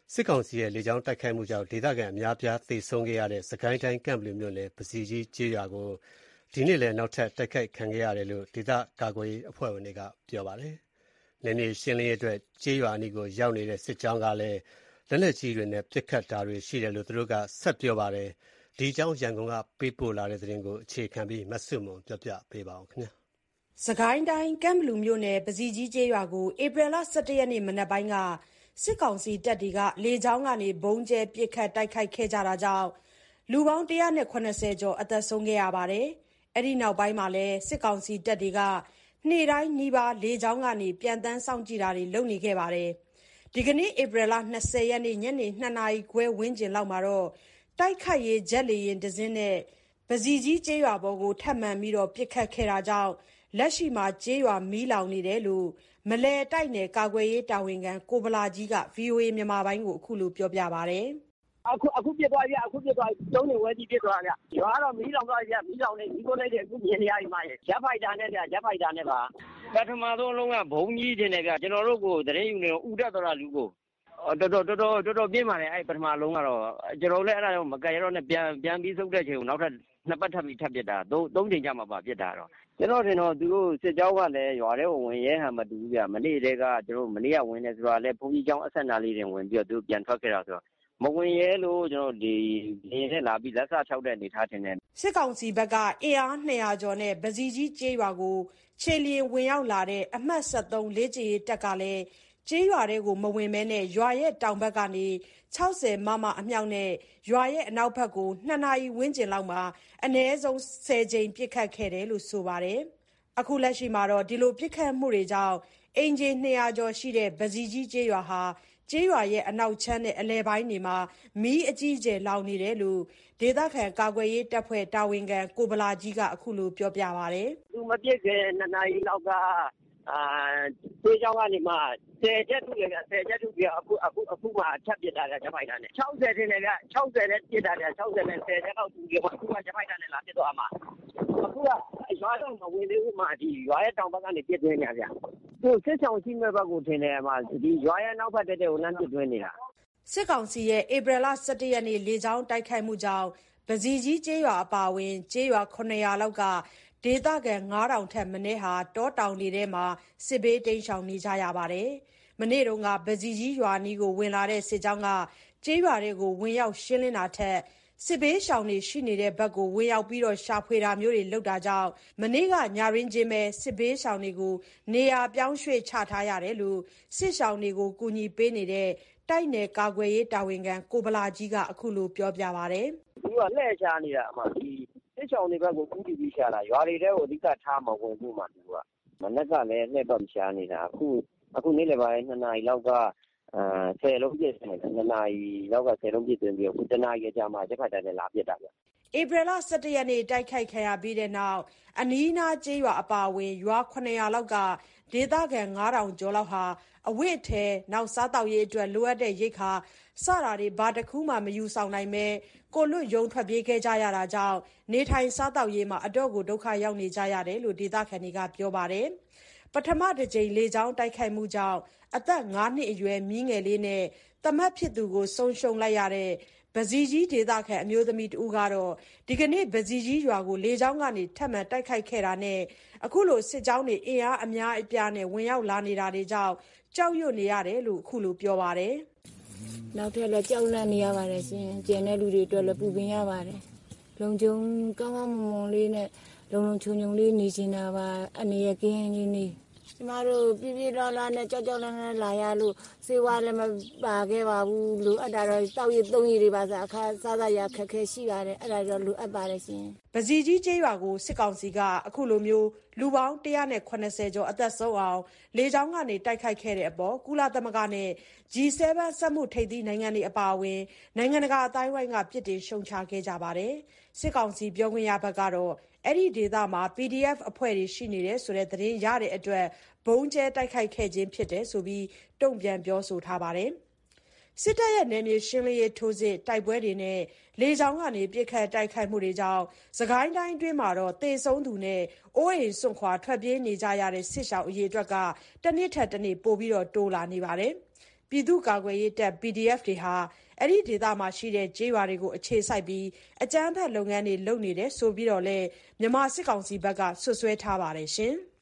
စစ်ကောင်စီရဲ့လေကြောင်းတိုက်ခိုက်မှုကြောင့်ဒေသခံအများအပြားသေဆုံးခဲ့ရတဲ့စစ်ကိုင်းတိုင်းကန့်ဘလူမြို့နယ်ပဇီကြီးကျေးရွာကိုဒီနေ့လည်းနောက်ထပ်တိုက်ခိုက်ခံခဲ့ရတယ်လို့ဒေသကာကွယ်ရေးအဖွဲ့ဝင်တွေကပြောပါတယ်။နယ်မြေရှင်းလင်းရေးအတွက်ကျေးရွာအနီးကိုရောက်နေတဲ့စစ်ကြောင်းကလည်းလက်နက်ကြီးတွေနဲ့ပစ်ခတ်တာတွေရှိတယ်လို့သူတို့ကဆက်ပြောပါတယ်။ဒီအကြောင်းရန်ကုန်ကပေးပို့လာတဲ့သတင်းကိုအခြေခံပြီးမဆုမွန်ပြောပြပေးပါမယ်။စစ်ကိုင်းတိုင်းကန့်ဘလူမြို့နယ်ပဇီကြီးကျေးရွာကိုဧပြီလ 17 ရက်နေ့မနက်ပိုင်းကစစ်ကောင်စီတပ်တွေကလေကြောင်းကနေဗုံးကျဲပစ်ခတ်တိုက်ခိုက်ခဲ့ကြတာကြောင့်လူပေါင်း170ကျော်အသက်ဆုံးခဲ့ရပါတယ်။အဲ့ဒီနောက်ပိုင်းမှာလည်းစစ်ကောင်စီတပ်တွေကနေ့တိုင်းနီးပါးလေကြောင်းကနေပြန်တန်းစောင့်ကြည့်တာတွေလုပ်နေခဲ့ပါတယ်။ဒီကနေ့ဧပြီလ 20 ရက်နေ့ညနေ 2 နာရီခွဲဝန်းကျင်လောက်မှာတော့တိုက်ခိုက်ရေးဂျက်လေယာဉ်တစ်စင်းနဲ့ပဇီကြီးကျေးရွာပေါ်ကိုထပ်မံပြီးပစ်ခတ်ခဲ့တာကြောင့်လက်ရှိမှာကျေးရွာမီးလောင်နေတယ်လို့မလယ်တိုက်နယ်ကာကွယ်ရေးတာဝန်ခံကိုဗလာကြီးက VOA မြန်မာပိုင်းကိုအခုလိုပြောပြပါတယ်။အခုပြစ်သွားပြီအခုပြစ်သွားပြီတုံးနေဝဲကြီးပြစ်သွားတာဗျ။ရွာကတော့မီးလောင်သွားပြီမီးလောင်နေမီးကိုလိုက်တယ်အခုမြင်နေရပြီမရဲ့ဂျက်ဖိုက်တာနဲ့ဗျဂျက်ဖိုက်တာနဲ့ပါပထမဆုံးလုံးကဘုံကြီးတင်တယ်ဗျကျွန်တော်တို့ကိုတရင်ယူနေတော့ဥတက်သွားတာလူကိုတော်တော်ပြင်းပါလေအဲ့ပထမလုံးကတော့ကျွန်တော်လည်းအဲ့ဒါတော့မကရတော့နဲ့ပြန်ပြီးစုပ်တဲ့ချိန်ကိုနောက်ထပ်နှစ်ပတ်ထပ်ပြီးထပ်ပြစ်တာသုံးချိန်ကြာမှပါပြစ်တာတော့ကျွန်တော်ထင်တော့သူတို့စစ်ကြောင်းကလည်းရွာထဲကိုဝင်ရဲဟန်မတူဘူးဗျမနေ့တည်းကကျွန်တော်မနေ့ကဝင်နေဆိုတာလည်းဘုန်းကြီးကျောင်းအဆက်နာလေးတွေဝင်ပြီးတော့သူပြန်ထွက်ခဲ့တာဆိုတော့မဝင်ရဲလို့ကျွန်တော်ဒီနေနဲ့လာပြီးလက်စချောက်တဲ့အနေထားတင်တယ်စစ်ကောင်စီဘက်ကအင်အား200ကျော်နဲ့ပဇီကြီးကျေးရွာကိုခြေလျင်ဝင်ရောက်လာတဲ့အမှတ်73လေ့ကျင့်ရေးတပ်ကလည်းကျေးရွာတွေကိုမဝင်မဲနဲ့ရွာရဲ့တောင်ဘက်ကနေ60မမအမြောက်နဲ့ရွာရဲ့အနောက်ဘက်ကို2နာရီဝန်းကျင်လောက်မှာအနည်းဆုံး10ကြိမ်ပစ်ခတ်ခဲ့တယ်လို့ဆိုပါတယ်။အခုလက်ရှိမှာတော့ဒီလိုပစ်ခတ်မှုတွေကြောင့်အင်ဂျင်200ကျော်ရှိတဲ့ပဇီကြီးကျေးရွာဟာကျေးရွာရဲ့အနောက်ချမ်းနဲ့အလယ်ပိုင်းတွေမှာမီးအကြီးအကျယ်လောင်နေတယ်လို့ဒေသခံကာကွယ်ရေးတပ်ဖွဲ့တာဝန်ခံကိုဗလာကြီးကအခုလိုပြောပြပါတယ်။သူမပြစ်ခင်2နာရီလောက်ကကျေးကြောင်းကနေမှ10ချက်ထုလေဗျ10ချက်ထုပြီးအခုမှထပ်ပြစ်တာဂျက်ဖိုက်တာနဲ့60တင်တယ်ဗျ60နဲ့ပြစ်တာဗျ60နဲ့10ချက်တော့သူပြီးမှအခုကဂျက်ဖိုက်တာနဲ့လာပြစ်သွားမှာအခုကရွာတော့မဝင်သေးဘူးမှဒီရွာရဲ့တောင်ဘက်ကနေပြစ်သွင်းနေဗျသူစစ်ဆောင်ရှိမဲ့ဘက်ကိုထင်တယ်မှဒီရွာရဲ့နောက်ဘက်တဲ့ကိုလမ်းပြစ်သွင်းနေတာစစ်ကောင်စီရဲ့ဧပြီလ 17 ရက်နေ့လေကြောင်းတိုက်ခိုက်မှုကြောင့်ပဇီကြီးကျေးရွာအပါအဝင်ကျေးရွာ900လောက်ကဒေသခံ9000ထက်မနည်းဟာတောတောင်တွေထဲမှာစစ်ဘေးတိမ်းရှောင်နေကြရပါတယ်။မနေ့တုန်းကပဇီကြီးရွာနီးကိုဝင်လာတဲ့စစ်ကြောင်းကကျေးရွာတွေကိုဝင်ရောက်ရှင်းလင်းတာထက်စစ်ဘေးရှောင်တွေရှိနေတဲ့ဘက်ကိုဝင်ရောက်ပြီးရှာဖွေတာမျိုးတွေလုပ်တာကြောင့်မနေ့ကညရင်းချင်းပဲစစ်ဘေးရှောင်တွေကိုနေရာပြောင်းရွှေ့ချထားရတယ်လို့စစ်ရှောင်တွေကိုကူညီပေးနေတဲ့တိုက်နယ်ကာကွယ်ရေးတာဝန်ခံကိုဗလာကြီးကအခုလိုပြောပြပါတယ်။သူကလှည့်ချနေတာအမှဒီစစ်ဆောင်တွေဘက်ကိုကူးပြီးရှာလာရွာတွေတဲကိုအဓိကထားမဝင်ဘူးမှသူကမနက်ကလည်းလှည့်ပတ်ရှာနေတာအခုနေ့လယ်ပိုင်း2နာရီလောက်က10လုံးပြည့်တယ်2နာရီလောက်က10လုံးပြည့်သွင်းပြီးအခု1နာရီကြာမှချက်ဖတ်တယ်လာပြစ်တာဗျဧပြီလ 17 ရက်နေ့တိုက်ခိုက်ခံရပြီးတဲ့နောက်အနီးနားကျေးရွာအပါအဝင်ရွာ900လောက်ကဒေသခံ9000ကျော်လောက်ဟာအဝတ်ထဲနောက်စားတောက်ရေးအတွက်လိုအပ်တဲ့ရိက္ခာစတာတွေဘာတစ်ခုမှမယူဆောင်နိုင်ပဲကိုလွတ်ရုံထွက်ပြေးခဲ့ကြရတာကြောင့်နေထိုင်စားတောက်ရေးမှာအတော့ကိုဒုက္ခရောက်နေကြရတယ်လို့ဒေသခံတွေကပြောပါတယ်ပထမတစ်ကြိမ်လေကြောင်းတိုက်ခိုက်မှုကြောင့်အသက်5နှစ်အရွယ်မြင်းငယ်လေးနဲ့တမတ်ဖြစ်သူကိုဆုံးရှုံးလိုက်ရတဲ့ပဇီကြီးဒေသခံအမျိုးသမီးတူကတော့ဒီကနေ့ပဇီကြီးရွာကိုလေကြောင်းကနေထပ်မံတိုက်ခိုက်ခဲ့တာနဲ့အခုလိုစစ်ကြောင်းတွေအင်အားအများအပြားနဲ့ဝင်ရောက်လာနေတာတွေကြောင့်ကြောက်ရွံ့နေရတယ်လို့အခုလိုပြောပါတယ်နောက်ထပ်လည်းကြောက်လန့်နေရပါတယ်ရှင်ကျန်တဲ့လူတွေအတွက်လည်းပူပင်ရပါတယ်လုံခြုံကောင်းကောင်းမွန်မွန်လေးနဲ့လုံလုံချုံချုံလေးနေနေတာပါအနေရကင်းလေးနေကျမတို့ပြပြလာနဲ့ကြောက်လန့်လာရလို့စေဝါလည်းမပါခဲ့ပါဘူးလိုအပ်တာတော့တောက်ရည်သုံးရည်တွေပါစားအခါစားရခက်ခဲရှိပါတယ်အဲ့ဒါတော့လိုအပ်ပါတယ်ရှင်ပဇီကြီးကျေးရွာကိုစစ်ကောင်စီကအခုလိုမျိုးလူပေါင်း180ကျော်အသက်ဆုံးအောင်လေကြောင်းကနေတိုက်ခိုက်ခဲ့တဲ့အပေါ်ကုလသမဂ္ဂနဲ့ G7 စက်မှုထိပ်သီးနိုင်ငံတွေအပါအဝင်နိုင်ငံတကာအတိုင်းအဝိုင်းကပြစ်တင်ရှုံချခဲ့ကြပါတယ်စစ်ကောင်စီပြောခွင့်ရဘက်ကတော့အဲ့ဒီဒေသမှာ PDF အဖွဲ့တွေရှိနေတယ်ဆိုတဲ့သတင်းရတဲ့အတွက်ဘုံကျဲတိုက်ခိုက်ခဲ့ခြင်းဖြစ်တယ်ဆိုပြီးတုံ့ပြန်ပြောဆိုထားပါတယ်စစ်တပ်ရဲ့နယ်မြေရှင်းလင်းရေးထိုးစစ်တိုက်ပွဲတွေနဲ့လေကြောင်းကနေပြစ်ခတ်တိုက်ခိုက်မှုတွေကြောင့်စကိုင်းတိုင်းအတွင်းမှာတော့တေဆုံးသူနဲ့အိုးအိမ်စွန့်ခွာထွက်ပြေးနေကြရတဲ့စစ်ရှောင်အရေအတွက်ကတစ်နှစ်ထက်တစ်နှစ်ပိုပြီးတိုးလာနေပါတယ်ပြည်သူ့ကာကွယ်ရေးတပ် PDF တွေဟာအဲ့ဒီဒေသမှာရှိတဲ့ကျေးရွာတွေကိုအခြေစိုက်ပြီးအကြမ်းဖက်လုပ်ငန်းတွေလုပ်နေတယ်ဆိုပြီးတော့လည်းမြန်မာစစ်ကောင်စီဘက်ကစွပ်စွဲထားပါတယ်ရှင်။